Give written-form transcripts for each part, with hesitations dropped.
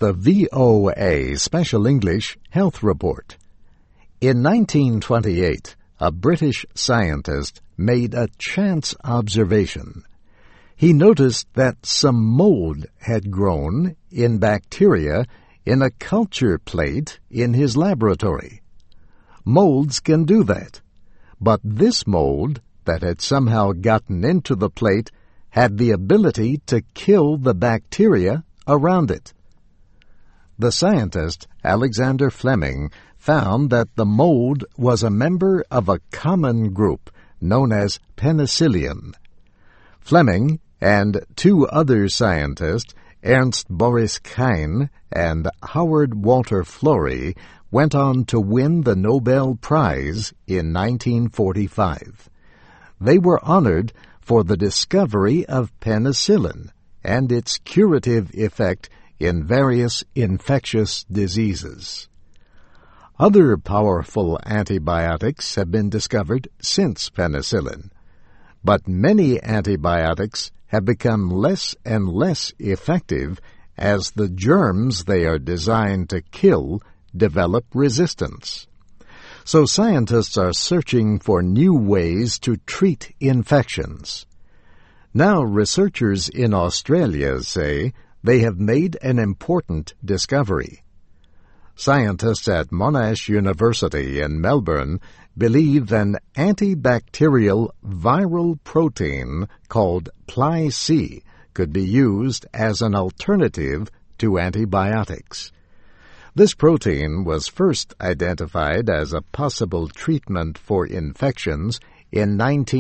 the VOA Special English Health Report. In 1928, a British scientist made a chance observation. He noticed that some mold had grown in bacteria in a culture plate in his laboratory. Molds can do that, but this mold that had somehow gotten into the plate had the ability to kill the bacteria around it. The scientist, Alexander Fleming, found that the mold was a member of a common group known as penicillium. Fleming and two other scientists, Ernst Boris Kain and Howard Walter Florey, went on to win the Nobel Prize in 1945. They were honored for the discovery of penicillin and its curative effect in various infectious diseases. Other powerful antibiotics have been discovered since penicillin, but many antibiotics have become less and less effective as the germs they are designed to kill develop resistance. So scientists are searching for new ways to treat infections. Now researchers in Australia say they have made an important discovery. Scientists at Monash University in Melbourne believe an antibacterial viral protein called Pli-C could be used as an alternative to antibiotics. This protein was first identified as a possible treatment for infections in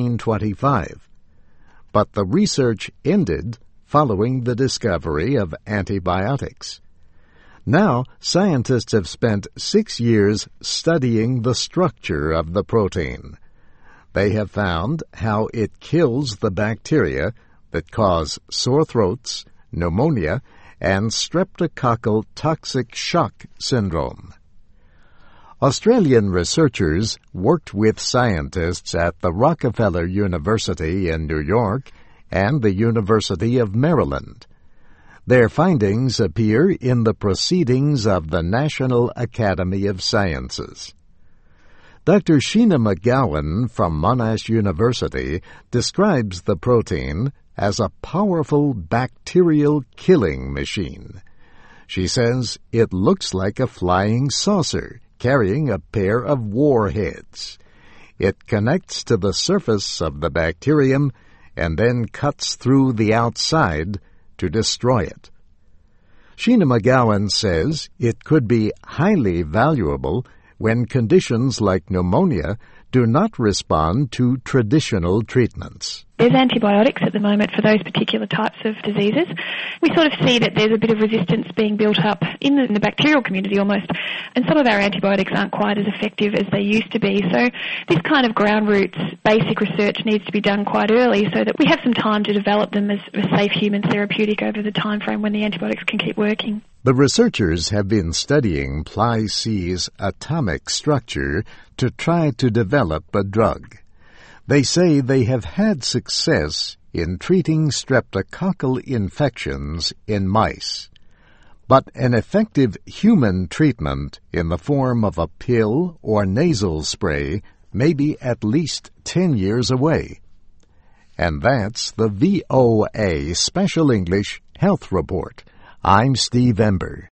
1925, but the research ended following the discovery of antibiotics. Now, scientists have spent 6 years studying the structure of the protein. They have found how it kills the bacteria that cause sore throats, pneumonia, and streptococcal toxic shock syndrome. Australian researchers worked with scientists at the Rockefeller University in New York and the University of Maryland. Their findings appear in the Proceedings of the National Academy of Sciences. Dr. Sheena McGowan from Monash University describes the protein as a powerful bacterial killing machine. She says it looks like a flying saucer carrying a pair of warheads. It connects to the surface of the bacterium and then cuts through the outside to destroy it. Sheena McGowan says it could be highly valuable when conditions like pneumonia do not respond to traditional treatments. There's antibiotics at the moment for those particular types of diseases. We sort of see that there's a bit of resistance being built up in the bacterial community almost, and some of our antibiotics aren't quite as effective as they used to be. So this kind of ground roots basic research needs to be done quite early so that we have some time to develop them as a safe human therapeutic over the time frame when the antibiotics can keep working. The researchers have been studying Pli-C's atomic structure to try to develop a drug. They say they have had success in treating streptococcal infections in mice. But an effective human treatment in the form of a pill or nasal spray may be at least 10 years away. And that's the VOA Special English Health Report. I'm Steve Ember.